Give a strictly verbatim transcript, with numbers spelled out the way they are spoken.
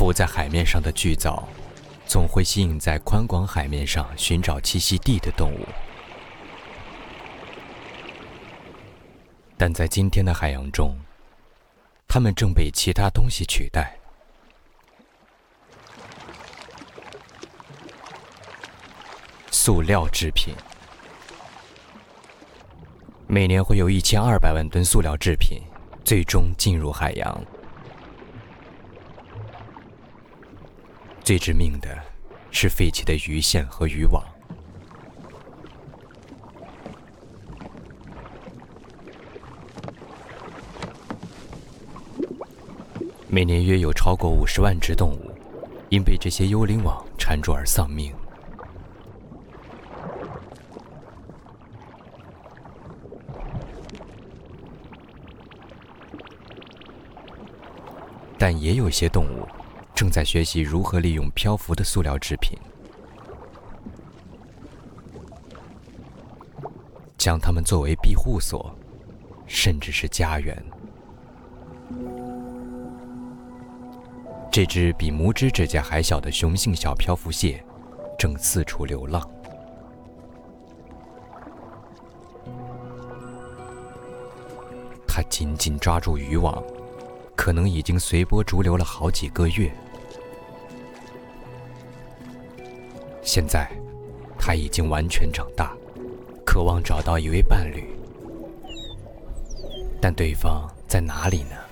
浮在海面上的巨藻总会吸引在宽广海面上寻找栖息地的动物，但在今天的海洋中，它们正被其他东西取代。塑料制品，每年会有一千二百万吨塑料制品最终进入海洋。最致命的是废弃的鱼线和渔网。每年约有超过五十万只动物因被这些幽灵网缠住而丧命。但也有些动物正在学习如何利用漂浮的塑料制品，将它们作为庇护所，甚至是家园。这只比拇指指甲还小的雄性小漂浮蟹正四处流浪。它紧紧抓住渔网，可能已经随波逐流了好几个月。现在，它已经完全长大，渴望找到一位伴侣。但对方在哪里呢？